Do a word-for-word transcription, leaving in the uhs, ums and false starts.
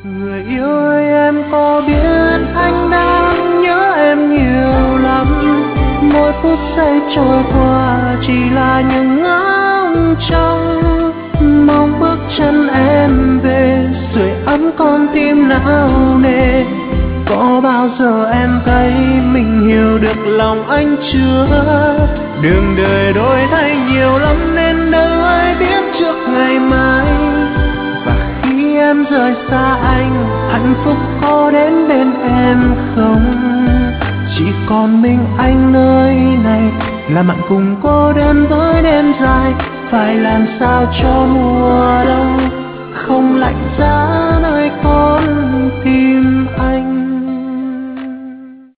Người yêu ơi, em có biết anh đang nhớ em nhiều lắm. Mỗi phút giây trôi qua chỉ là những ngóng trông, mong bước chân em về sưởi ấm con tim não nề. Có bao giờ em thấy mình hiểu được lòng anh chưa? Đường đời đổi thay nhiều lắm nên đâu ai biết trước ngày mai. Và khi em rời xa anh, hạnh phúc có đến bên em không? Chỉ còn mình anh nơi này, làm bạn cùng cô đơn với đêm dài. Phải làm sao cho mùa đông không lạnh giá nơi con